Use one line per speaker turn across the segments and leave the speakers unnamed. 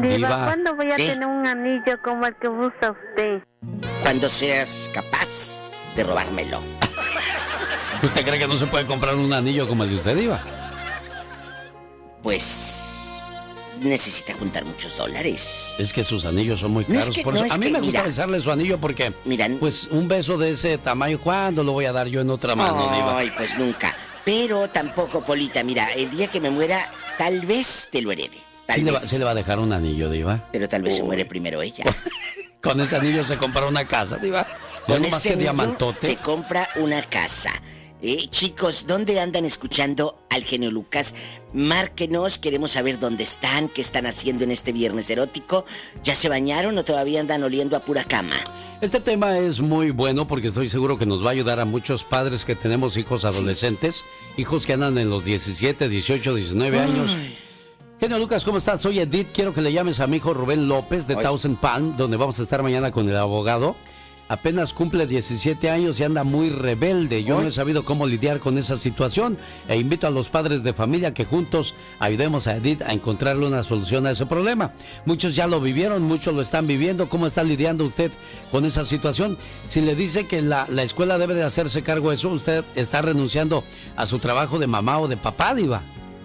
Diva, ¿cuándo voy a tener un anillo como el que usa usted?
Cuando seas capaz de robármelo.
¿Usted cree que no se puede comprar un anillo como el de usted, Diva?
Pues necesita juntar muchos dólares.
Es que sus anillos son muy caros. A mí me gusta besarle su anillo porque, pues, un beso de ese tamaño, ¿cuándo lo voy a dar yo en otra mano, Diva?
Ay, pues nunca. Pero tampoco, Polita, mira, el día que me muera, tal vez te lo herede.
¿Sí le va a dejar un anillo, Diva?
Pero tal vez se muere primero ella.
Con ese anillo se compra una casa, Diva.
Con ese anillo se compra una casa. Chicos, ¿dónde andan escuchando al genio Lucas? Márquenos, queremos saber dónde están, qué están haciendo en este viernes erótico. ¿Ya se bañaron o todavía andan oliendo a pura cama?
Este tema es muy bueno porque estoy seguro que nos va a ayudar a muchos padres que tenemos hijos adolescentes, hijos que andan en los 17, 18, 19 años. Genio Lucas, ¿cómo estás? Soy Edith, quiero que le llames a mi hijo Rubén López de Thousand Palm, donde vamos a estar mañana con el abogado. Apenas cumple 17 años y anda muy rebelde. Yo no he sabido cómo lidiar con esa situación e invito a los padres de familia que juntos ayudemos a Edith a encontrarle una solución a ese problema. Muchos ya lo vivieron, muchos lo están viviendo. ¿Cómo está lidiando usted con esa situación? Si le dice que la escuela debe de hacerse cargo de eso, ¿usted está renunciando a su trabajo de mamá o de papá, Diva?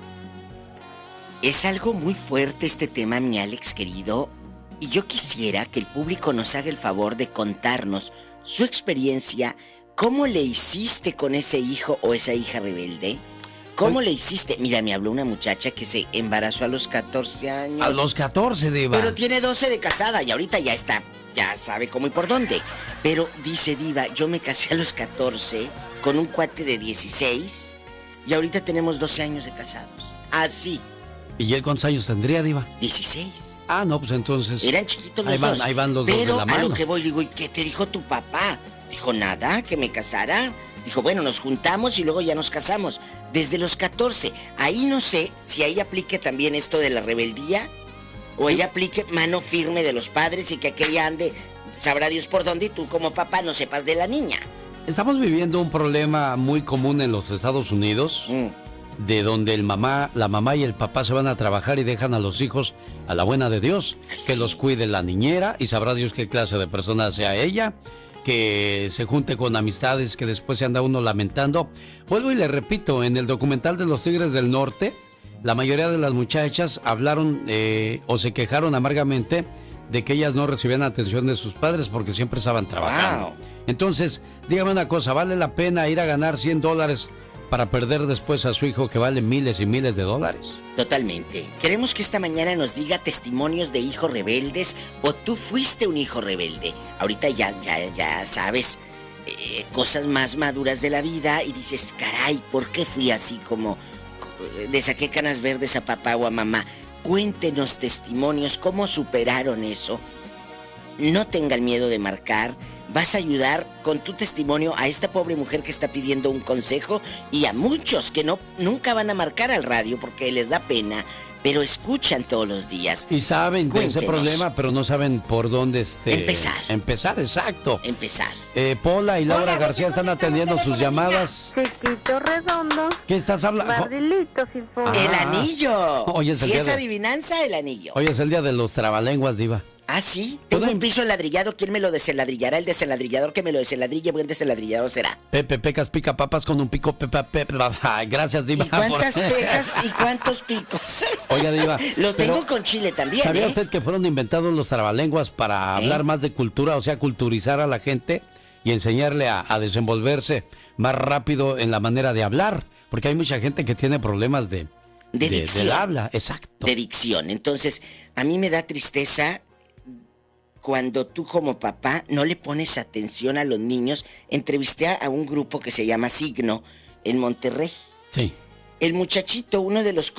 Es algo muy fuerte este tema, mi Alex querido. Y yo quisiera que el público nos haga el favor de contarnos su experiencia. ¿Cómo le hiciste con ese hijo o esa hija rebelde? ¿Cómo le hiciste? Mira, me habló una muchacha que se embarazó a los 14 años.
A los 14, Diva.
Pero tiene 12 de casada y ahorita ya está. Ya sabe cómo y por dónde. Pero dice, Diva, yo me casé a los 14 con un cuate de 16 y ahorita tenemos 12 años de casados. Así.
¿Y él cuántos años tendría, Diva?
16.
Ah, no, pues entonces...
Eran chiquitos los dos.
Ahí van los dos de la mano.
Pero a lo que voy, digo, ¿y qué te dijo tu papá? Dijo, nada, que me casara. Dijo, bueno, nos juntamos y luego ya nos casamos. Desde los 14. Ahí no sé si ahí aplique también esto de la rebeldía o ella aplique mano firme de los padres y que aquella ande, sabrá Dios por dónde, y tú como papá no sepas de la niña.
Estamos viviendo un problema muy común en los Estados Unidos. De donde la mamá y el papá se van a trabajar y dejan a los hijos a la buena de Dios, que los cuide la niñera y sabrá Dios qué clase de persona sea ella, que se junte con amistades que después se anda uno lamentando. Vuelvo y le repito, en el documental de los Tigres del Norte, la mayoría de las muchachas hablaron o se quejaron amargamente de que ellas no recibían atención de sus padres porque siempre estaban trabajando. Entonces, dígame una cosa, ¿vale la pena ir a ganar $100 para perder después a su hijo que vale miles y miles de dólares?
Totalmente. Queremos que esta mañana nos diga testimonios de hijos rebeldes o tú fuiste un hijo rebelde. Ahorita ya sabes cosas más maduras de la vida y dices, caray, ¿por qué fui así como le saqué canas verdes a papá o a mamá? Cuéntenos testimonios, cómo superaron eso. No tengan miedo de marcar. Vas a ayudar con tu testimonio a esta pobre mujer que está pidiendo un consejo y a muchos que nunca van a marcar al radio porque les da pena, pero escuchan todos los días.
Y saben de ese problema, pero no saben por dónde Empezar, exacto.
Empezar.
Pola y Laura García están atendiendo sus llamadas.
Chiquito redondo.
¿Qué estás hablando?
Barrilito sin fondo.
¡El anillo!
Hoy es
si es adivinanza, el anillo.
Hoy es el día de los trabalenguas, Diva.
¿Ah, sí? Tengo un piso enladrillado. ¿Quién me lo desenladrillará? El desenladrillador que me lo desenladrille. Buen desenladrillador será.
Pepe Pecas pica papas con un pico. Gracias, Diva.
¿Y cuántas pecas y cuántos picos?
Oiga, Diva.
Lo tengo con chile también,
¿Sabía usted que fueron inventados los trabalenguas para hablar más de cultura? O sea, culturizar a la gente y enseñarle a desenvolverse más rápido en la manera de hablar. Porque hay mucha gente que tiene problemas de dicción. De habla, exacto.
De dicción. Entonces, a mí me da tristeza cuando tú como papá no le pones atención a los niños. Entrevisté a un grupo que se llama Signo en Monterrey.
Sí.
El muchachito, uno de los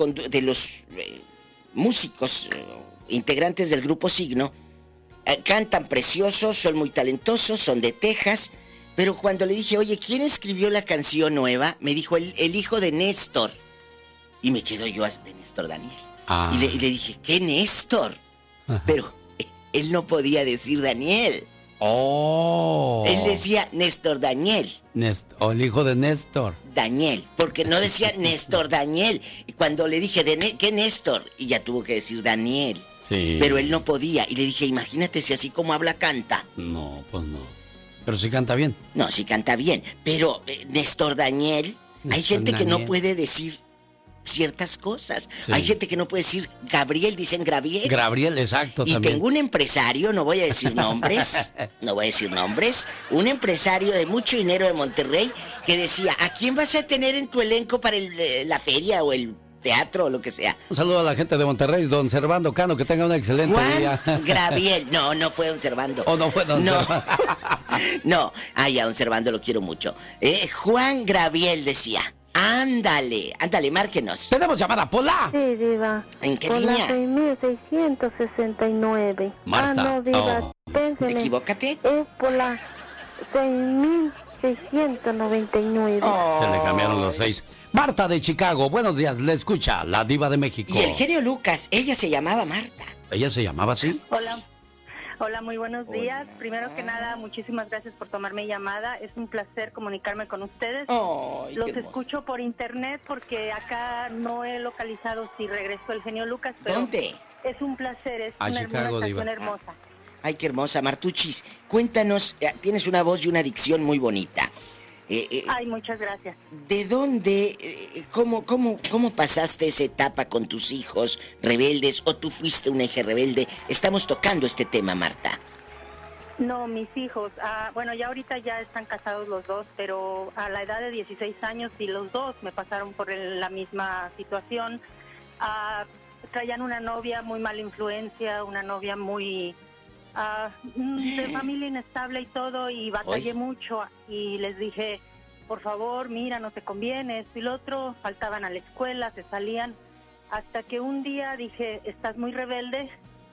músicos integrantes del grupo Signo, cantan preciosos, son muy talentosos, son de Texas. Pero cuando le dije, oye, ¿quién escribió la canción nueva? Me dijo, el hijo de Néstor. Y me quedo yo de Néstor Daniel. Y le dije, ¿qué Néstor? Ajá. Pero él no podía decir Daniel. Él decía Néstor Daniel.
El hijo de Néstor.
Daniel, porque no decía Néstor Daniel. Y cuando le dije, ¿qué Néstor? Y ya tuvo que decir Daniel.
Sí.
Pero él no podía. Y le dije, imagínate si así como habla canta.
No, pues no. Pero sí canta bien.
No, sí canta bien. Pero Néstor Daniel, hay gente que no puede decir ciertas cosas. Sí. Hay gente que no puede decir Gabriel, dicen Gabriel.
Gabriel, exacto.
Y
también.
tengo un empresario, no voy a decir nombres, un empresario de mucho dinero de Monterrey que decía, ¿a quién vas a tener en tu elenco para la feria o el teatro o lo que sea?
Un saludo a la gente de Monterrey, don Servando Cano, que tenga un excelente día.
Gabriel, no fue don Servando.
¿O no fue don Servando?
No, a don Servando lo quiero mucho. Juan Gabriel decía, ándale, márquenos.
¿Tenemos llamada, Pola?
Sí, Diva.
¿En qué
Pola
línea?
6669.
Marta.
No, Diva, pénseme.
Equivócate.
Es por la 6699.
Se le cambiaron los 6. Marta de Chicago, buenos días, le escucha la diva de México.
Y el genio Lucas, ella se llamaba Marta.
¿Ella se llamaba así?
Hola. Hola, muy buenos días.
Hola.
Primero que nada, muchísimas gracias por tomar mi llamada. Es un placer comunicarme con ustedes.
Los
escucho por internet porque acá no he localizado si regresó el genio Lucas. Pero
¿dónde?
Es un placer, es
A
una
Chicago,
estación
diva.
hermosa.
Ay, qué hermosa, Martuchis. Cuéntanos, tienes una voz y una dicción muy bonita.
Ay, muchas gracias.
¿De dónde, cómo pasaste esa etapa con tus hijos rebeldes o tú fuiste un eje rebelde? Estamos tocando este tema, Marta.
No, mis hijos, bueno, ya ahorita ya están casados los dos, pero a la edad de 16 años y los dos me pasaron por la misma situación. Traían una novia muy mala influencia, una novia muy de familia inestable y todo, y batallé mucho y les dije, por favor, mira, no te conviene, esto y lo otro. Faltaban a la escuela, se salían, hasta que un día dije, estás muy rebelde.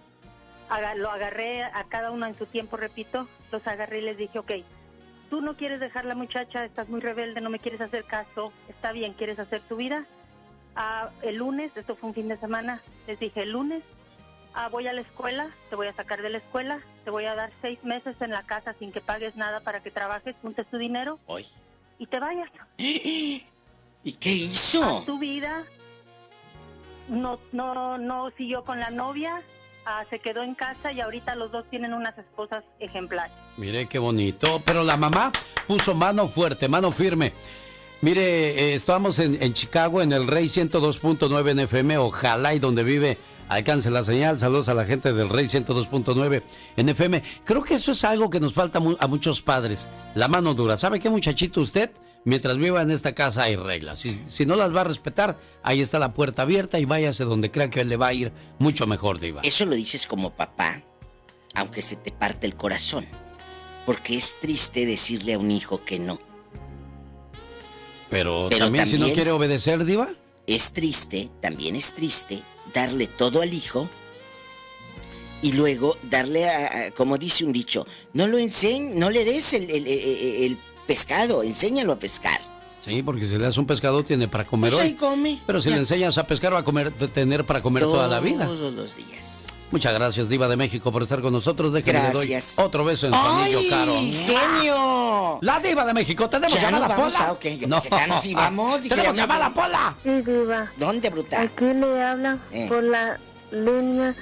Lo agarré a cada uno en su tiempo, repito, los agarré y les dije, ok, tú no quieres dejar la muchacha, estás muy rebelde, no me quieres hacer caso, está bien, ¿quieres hacer tu vida? El lunes, esto fue un fin de semana, les dije, el lunes voy a la escuela, te voy a sacar de la escuela, te voy a dar 6 meses en la casa sin que pagues nada para que trabajes, juntes tu dinero y te vayas.
¿Y qué hizo?
A tu vida. No siguió con la novia, se quedó en casa y ahorita los dos tienen unas esposas ejemplares.
Mire qué bonito, pero la mamá puso mano fuerte, mano firme. Mire, estábamos en Chicago, en el Rey 102.9 en FM, ojalá y donde vive alcance la señal. Saludos a la gente del Rey 102.9 en FM. Creo que eso es algo que nos falta a muchos padres, la mano dura. ¿Sabe qué, muchachito? Usted, mientras viva en esta casa hay reglas. Si no las va a respetar, ahí está la puerta abierta y váyase donde crea que le va a ir mucho mejor, diva.
Eso lo dices como papá, aunque se te parte el corazón, porque es triste decirle a un hijo que no.
Pero también si no quiere obedecer, diva.
También es triste darle todo al hijo y luego darle como dice un dicho, no le des el pescado, enséñalo a pescar.
Sí, porque si le das un pescado tiene para comer
pues
hoy.
Ahí come.
Pero si le enseñas a pescar va a tener para comer toda la vida.
Todos los días.
Muchas gracias, diva de México, por estar con nosotros. Déjenme le doy otro beso en su anillo caro.
¡Genio!
La diva de México, ¿tenemos llamada, Pola?
Okay. No, sí, vamos.
¿Tenemos llamada, Pola?
Sí, Diva.
¿Dónde, bruta?
Aquí le hablan por la línea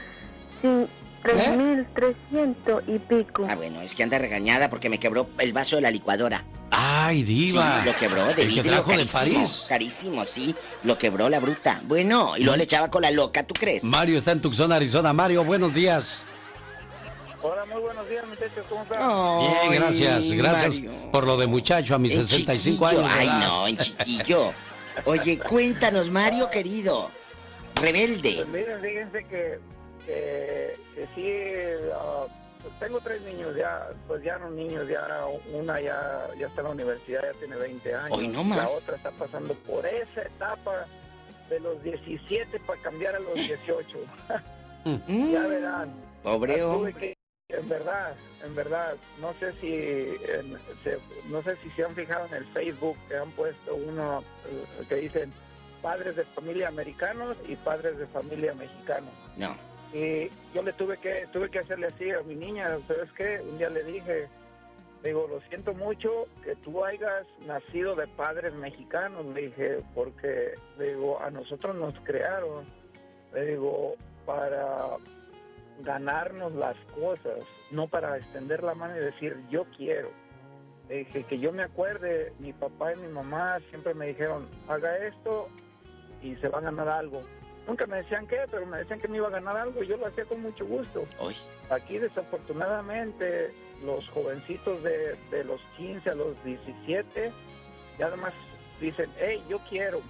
3300 y pico.
Bueno, es que anda regañada porque me quebró el vaso de la licuadora.
¡Ay, diva!
Sí, lo quebró de vidrio,
que trajo
carísimo,
de París.
Carísimo, sí. Lo quebró la bruta. Bueno, y luego le echaba con la loca, ¿tú crees?
Mario está en Tucson, Arizona. Mario, buenos días.
Hola, muy buenos días, muchachos, ¿cómo están?
Bien, gracias. Gracias
Mario.
por lo de muchacho a mis 65
chiquillo.
años.
Ay, no, en chiquillo. Oye, cuéntanos, Mario, querido. Rebelde.
Pues miren, fíjense que sí, tengo 3 niños ya, pues ya no niños, ya una ya está en la universidad, ya tiene 20 años.
Hoy no más.
La otra está pasando por esa etapa de los 17 para cambiar a los 18. Ya verán.
Pobre hombre.
En verdad, no sé si se han fijado en el Facebook que han puesto uno que dicen padres de familia americanos y padres de familia mexicanos.
No.
Y yo tuve que hacerle así a mi niña, ¿sabes qué? Un día le dije, digo, lo siento mucho que tú hayas nacido de padres mexicanos, le dije, porque, digo, a nosotros nos crearon, le digo, para ganarnos las cosas, no para extender la mano y decir yo quiero. Que yo me acuerde, mi papá y mi mamá siempre me dijeron, haga esto y se va a ganar algo. Nunca me decían qué, pero me decían que me iba a ganar algo y yo lo hacía con mucho gusto.
Hoy.
Aquí desafortunadamente los jovencitos de los 15 a los 17 ya además dicen, hey, yo quiero.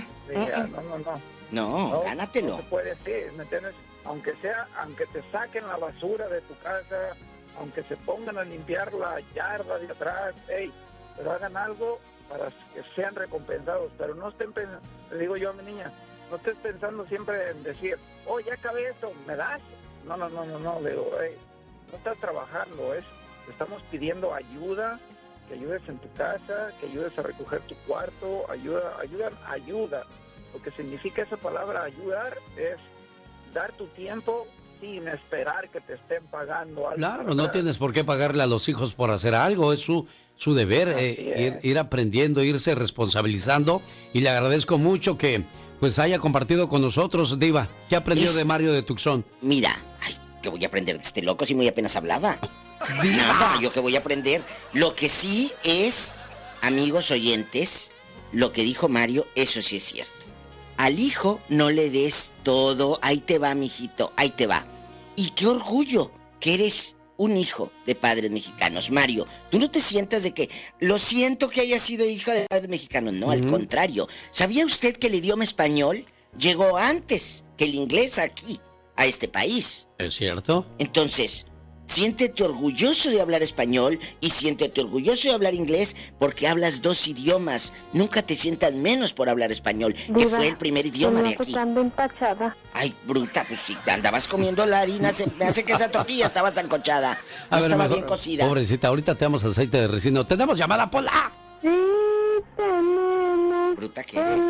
No, gánatelo.
No se puede decir, ¿me entiendes? Aunque te saquen la basura de tu casa, aunque se pongan a limpiar la yarda de atrás, hey, pero hagan algo para que sean recompensados, pero no estén pensando, le digo yo a mi niña, no estés pensando siempre en decir, oh, ya acabé esto, ¿me das? No, le digo, hey, no estás trabajando, te estamos pidiendo ayuda, que ayudes en tu casa, que ayudes a recoger tu cuarto, ayuda. Lo que significa esa palabra ayudar es dar tu tiempo sin esperar que te estén pagando algo.
Claro, no tienes por qué pagarle a los hijos por hacer algo, es su deber, ir aprendiendo, irse responsabilizando, y le agradezco mucho que pues haya compartido con nosotros, Diva. ¿Qué aprendió de Mario de Tucson?
Mira, ¿qué voy a aprender de este loco si muy apenas hablaba? Nada, yo que voy a aprender. Lo que sí es, amigos oyentes, lo que dijo Mario, eso sí es cierto. Al hijo no le des todo, ahí te va, mijito, ahí te va. Y qué orgullo que eres un hijo de padres mexicanos. Mario, tú no te sientas de que, lo siento que haya sido hijo de padres mexicanos, no, al contrario. ¿Sabía usted que el idioma español llegó antes que el inglés aquí, a este país?
¿Es cierto?
Entonces, siéntete orgulloso de hablar español y siéntete orgulloso de hablar inglés porque hablas dos idiomas. Nunca te sientas menos por hablar español, que fue el primer idioma de aquí.
Empachada.
Ay, bruta, pues si andabas comiendo la harina, me hace que esa tortilla estaba zancochada. No estaba bien cocida.
Pobrecita, ahorita te damos aceite de resino. ¿Tenemos llamada, Pola?
Sí, tenemos.
Bruta que eres.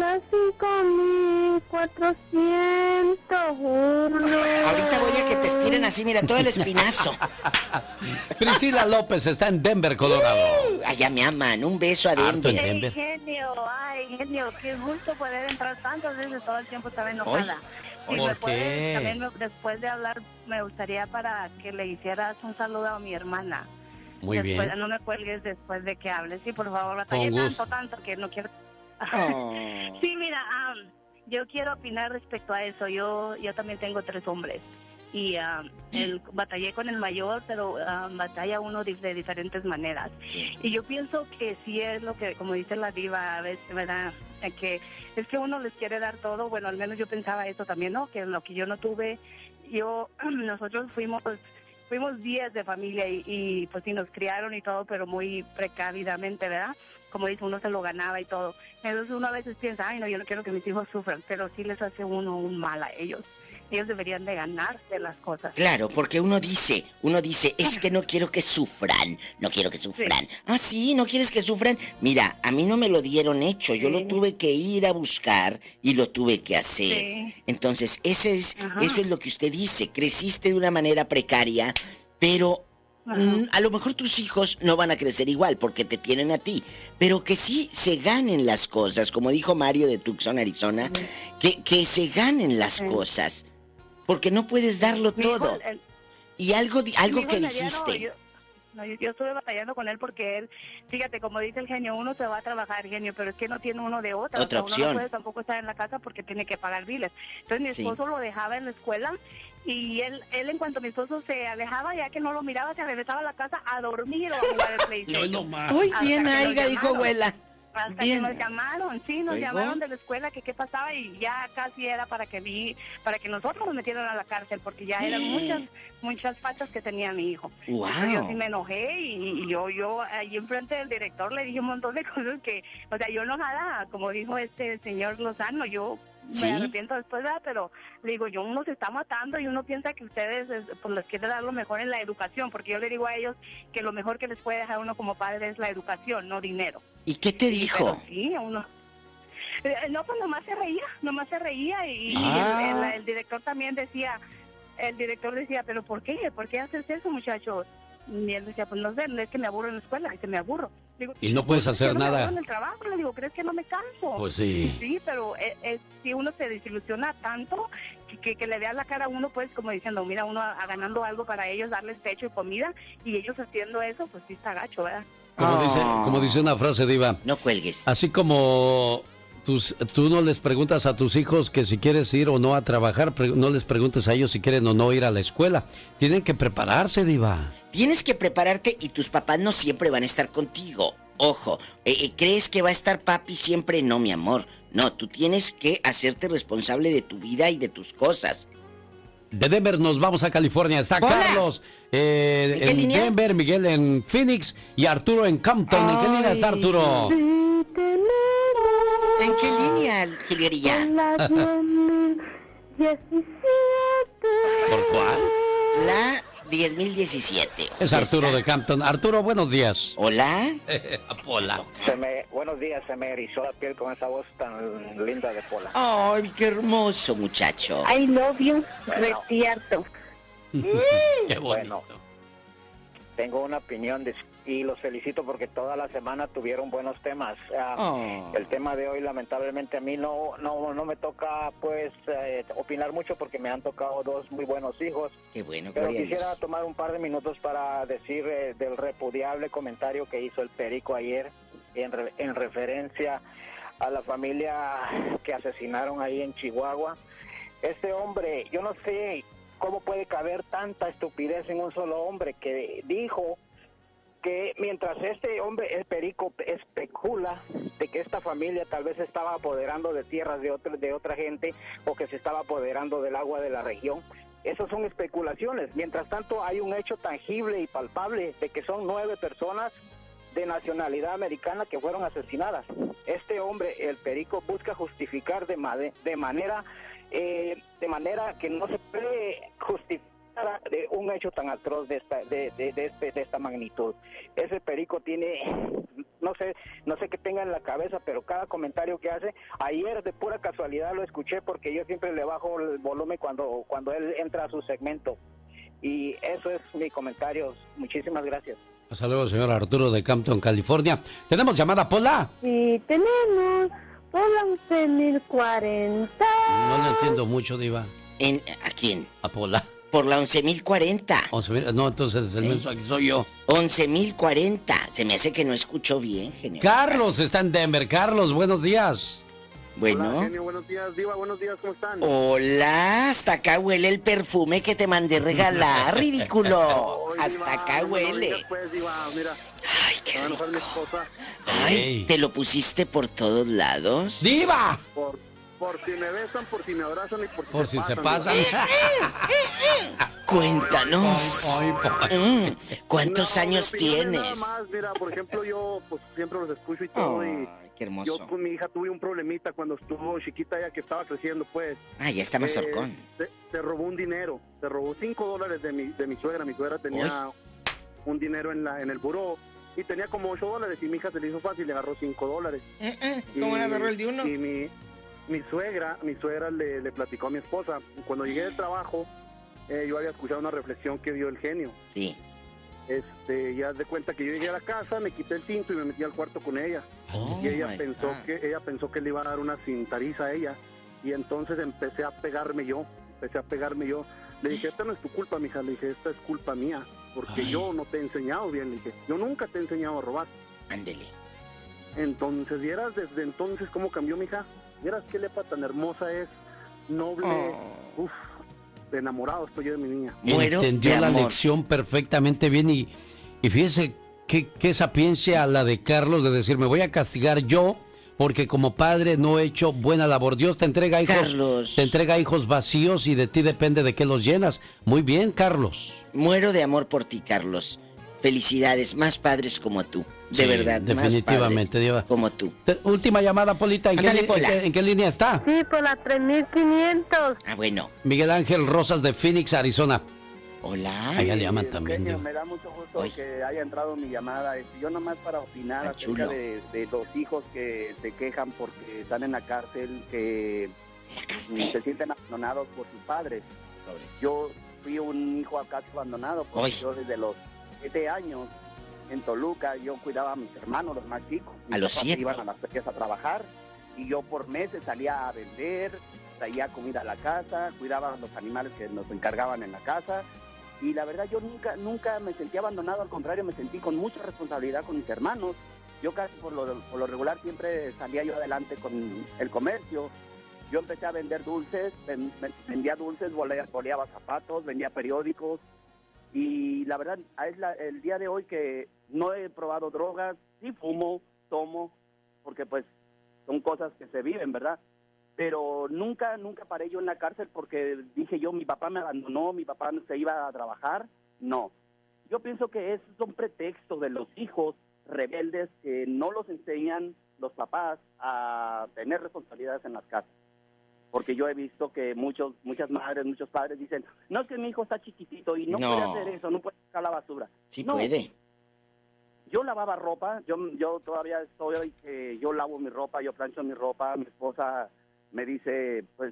5401.
Ahorita voy a que te estiren así, mira, todo el espinazo.
Priscila López está en Denver, Colorado.
Allá me aman, un beso a Denver.
Ay, genio, qué gusto poder entrar tantas veces, todo el tiempo estaba enojada. Si
¿Por
me puedes,
qué?
también después de hablar, me gustaría para que le hicieras un saludo a mi hermana.
Muy
Después,
bien.
no me cuelgues después de que hables, sí, por favor, batallé
Con gusto.
tanto que no quiero...
Oh.
Sí, mira, yo quiero opinar respecto a eso. Yo también tengo 3 hombres y batallé con el mayor, pero batalla uno de diferentes maneras.
Sí.
Y yo pienso que sí es lo que, como dice la diva, a veces, ¿verdad? Que es que uno les quiere dar todo. Bueno, al menos yo pensaba eso también, ¿no? Que lo que yo no tuve, nosotros fuimos 10 de familia y pues sí nos criaron y todo, pero muy precavidamente, ¿verdad? Como dice, uno se lo ganaba y todo. Entonces uno a veces piensa, ay no, yo no quiero que mis hijos sufran, pero sí les hace uno un mal a ellos. Ellos deberían de ganarse las cosas.
Claro, porque uno dice, es que no quiero que sufran,
Sí.
Ah, sí, ¿no quieres que sufran? Mira, a mí no me lo dieron hecho, yo lo tuve que ir a buscar y lo tuve que hacer.
Sí.
Entonces, eso es lo que usted dice, creciste de una manera precaria, pero a lo mejor tus hijos no van a crecer igual porque te tienen a ti, pero que sí se ganen las cosas, como dijo Mario de Tucson, Arizona, que se ganen las cosas. Porque no puedes darlo todo. Y algo que dijiste.
Yo estuve batallando con él porque él, fíjate, como dice el genio, uno se va a trabajar, genio, pero es que no tiene uno de otra.
Otra
Uno
opción.
no puede tampoco estar en la casa porque tiene que pagar biles. Entonces mi esposo lo dejaba en la escuela y él en cuanto mi esposo se alejaba, ya que no lo miraba, se regresaba a la casa a dormir o a jugar el PlayStation.
No más.
Uy,
Hasta
bien,
que lo
Aiga, dijo
llamaron.
abuela.
Hasta
Bien.
que nos llamaron, nos llamaron de la escuela que qué pasaba y ya casi era para que nosotros nos metieran a la cárcel porque ya eran muchas faltas que tenía mi hijo.
Wow.
Entonces yo sí me enojé y yo ahí enfrente del director le dije un montón de cosas que, o sea, yo enojada, como dijo este señor Lozano, yo me arrepiento después, ¿verdad? Pero le digo, uno se está matando y uno piensa que ustedes pues les quiere dar lo mejor en la educación, porque yo le digo a ellos que lo mejor que les puede dejar uno como padre es la educación, no dinero.
¿Y qué te dijo?
Pero sí, uno... No, pues nomás se reía y el director también decía, pero ¿por qué? ¿Por qué haces eso, muchacho? Y él decía, pues no sé, es que me aburro en la escuela, dice, me aburro. Digo,
Y no puedes hacer
no me
nada.
aburro en el trabajo, le digo, ¿crees que no me canso?
Pues sí.
Sí, pero si uno se desilusiona tanto
que le veas la cara a uno, pues, como diciendo, mira, uno ganando algo para ellos, darles techo y comida, y ellos haciendo eso, pues sí está gacho, ¿verdad?
Como dice una frase, Diva.
No cuelgues.
Así como tú no les preguntas a tus hijos que si quieres ir o no a trabajar, no les preguntes a ellos si quieren o no ir a la escuela. Tienen que prepararse, Diva.
Tienes que prepararte y tus papás no siempre van a estar contigo. Ojo, ¿crees que va a estar papi siempre? No, mi amor. No, tú tienes que hacerte responsable de tu vida y de tus cosas.
De Denver nos vamos a California. Está
Hola.
Carlos en
línea?
Denver, Miguel en Phoenix y Arturo en Compton. ¿En qué línea está Arturo?
¿En qué línea, Gilguerilla?
¿Por cuál?
La 10.017.
Es Arturo de Compton. Arturo, buenos días.
Hola.
Pola.
Buenos días, se me erizó la piel con esa voz tan linda de Pola.
Ay, qué hermoso, muchacho.
I love you, Retierto.
Qué bonito.
Tengo una opinión y los felicito porque toda la semana tuvieron buenos temas. El tema de hoy, lamentablemente, a mí no me toca, pues, opinar mucho porque me han tocado dos muy buenos hijos.
Qué bueno,
Pero
gloria a
quisiera
Dios.
tomar un par de minutos para decir del repudiable comentario que hizo el Perico ayer en referencia a la familia que asesinaron ahí en Chihuahua. Este hombre, yo no sé cómo puede caber tanta estupidez en un solo hombre, que dijo que mientras este hombre, el Perico, especula de que esta familia tal vez estaba apoderando de tierras de otra gente o que se estaba apoderando del agua de la región. Esas son especulaciones. Mientras tanto, hay un hecho tangible y palpable de que son 9 personas de nacionalidad americana que fueron asesinadas. Este hombre, el Perico, busca justificar de manera que no se puede justificar de un hecho tan atroz de esta magnitud. Ese Perico tiene, no sé qué tenga en la cabeza, pero cada comentario que hace, ayer de pura casualidad lo escuché porque yo siempre le bajo el volumen cuando él entra a su segmento. Y eso es mi comentario. Muchísimas gracias.
Hasta luego, señor Arturo de Compton, California. ¿Tenemos llamada, Pola?
Sí, tenemos Pola 11.040.
No lo entiendo mucho, Diva.
¿A quién?
A Pola.
Por la 11.040.
No, entonces el menso aquí soy yo.
11.040. Se me hace que no escuchó bien, genio.
Carlos está en Denver. Carlos, buenos días.
Bueno.
Hola, genio, buenos días, Diva, buenos días, ¿cómo están?
Hola, hasta acá huele el perfume que te mandé regalar, ridículo.
Oy,
Hasta
Diva,
acá
no
huele.
digas, pues, Diva, mira.
Ay, qué
Me va a enojar mi
rico.
esposa.
Ay,
Ey.
¿te lo pusiste por todos lados?
¡Diva!
Por si me besan, por si me abrazan y
Por si se pasan.
Diva.
Cuéntanos. ¿Cuántos
No,
años
mi opinión es
tienes?
Nada más, mira, por ejemplo, yo pues siempre los escucho y todo, y
Ay, qué hermoso.
yo con mi hija tuve un problemita cuando estuvo chiquita, ella que estaba creciendo, pues.
Ah, ya está más horcón.
Se robó un dinero, se robó $5 de mi suegra. Mi suegra tenía un dinero en el buró y tenía como $8 y mi hija se le hizo fácil y le agarró $5.
¿Cómo le agarró el de uno?
Y mi suegra le platicó a mi esposa. Cuando llegué del trabajo, yo había escuchado una reflexión que dio el genio.
Sí.
Ya de cuenta que yo llegué a la casa, me quité el cinto y me metí al cuarto con ella.
Oh,
Y ella
my
pensó que le iba a dar una cintariza a ella. Y entonces empecé a pegarme yo. Le dije, esta no es tu culpa, mija. Le dije, esta es culpa mía. Porque yo no te he enseñado bien. Le dije, yo nunca te he enseñado a robar.
Ándele.
Entonces, ¿vieras desde entonces cómo cambió mi hija? ¿Vieras qué lepa tan hermosa es? Noble. Uf, enamorado estoy yo de mi niña.
Muero
Entendió
de
la
amor.
lección perfectamente bien y fíjese qué sapiencia la de Carlos de decir, me voy a castigar yo porque como padre no he hecho buena labor. Dios te entrega hijos,
Carlos.
te entrega hijos vacíos y de ti depende de qué los llenas. Muy bien, Carlos.
Muero de amor por ti, Carlos. Felicidades, más padres como tú. De
Sí,
verdad,
definitivamente,
más padres
Diva.
como tú.
Última llamada, Polita.
Ándale, Pola.
¿En qué línea está?
Sí, por la 3.500.
Ah, bueno.
Miguel Ángel Rosas de Phoenix, Arizona.
Hola.
Allá le llaman también,
Genio,
Diva.
me da mucho gusto
Oy.
que haya entrado mi llamada. Yo nomás para opinar
Ah,
acerca
chulo.
de los hijos que se quejan porque están en la cárcel, que se sienten abandonados por sus padres. Yo fui un hijo casi abandonado porque
Oy.
yo desde los 7 años en Toluca yo cuidaba a mis hermanos, los más chicos. Mis
A los
papás
7.
iban a las ferias a trabajar y yo por meses salía a vender traía comida a la casa, cuidaba los animales que nos encargaban en la casa. Y la verdad yo nunca me sentí abandonado, al contrario, me sentí con mucha responsabilidad con mis hermanos. Yo casi por lo regular siempre salía yo adelante con el comercio. Yo empecé a vender dulces, vendía dulces, boleaba zapatos, vendía periódicos. Y la verdad, es el día de hoy que no he probado drogas, sí fumo, tomo, porque pues son cosas que se viven, ¿verdad? Pero nunca paré yo en la cárcel porque dije yo, mi papá me abandonó, mi papá se iba a trabajar. No. Yo pienso que es un pretexto de los hijos rebeldes que no los enseñan los papás a tener responsabilidades en las casas. Porque yo he visto que muchas madres, muchos padres dicen, no, es que mi hijo está chiquitito y no puede hacer eso, no puede sacar la basura.
Sí
no.
puede.
Yo lavaba ropa, yo todavía estoy, yo lavo mi ropa, yo plancho mi ropa, mi esposa me dice, pues,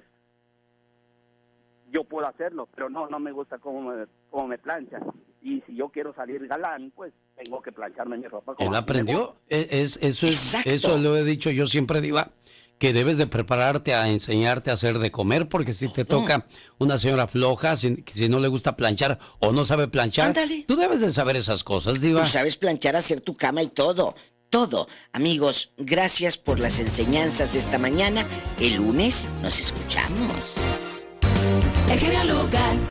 yo puedo hacerlo, pero no me gusta cómo me planchan. Y si yo quiero salir galán, pues, tengo que plancharme mi ropa.
Él aprendió, eso lo he dicho yo siempre, Diva, que debes de prepararte a enseñarte a hacer de comer, porque si te toca una señora floja, si no le gusta planchar o no sabe planchar,
ándale,
tú debes de saber esas cosas, Diva.
Tú sabes planchar, hacer tu cama y todo. Amigos, gracias por las enseñanzas de esta mañana. El lunes nos escuchamos.
El genio Lucas.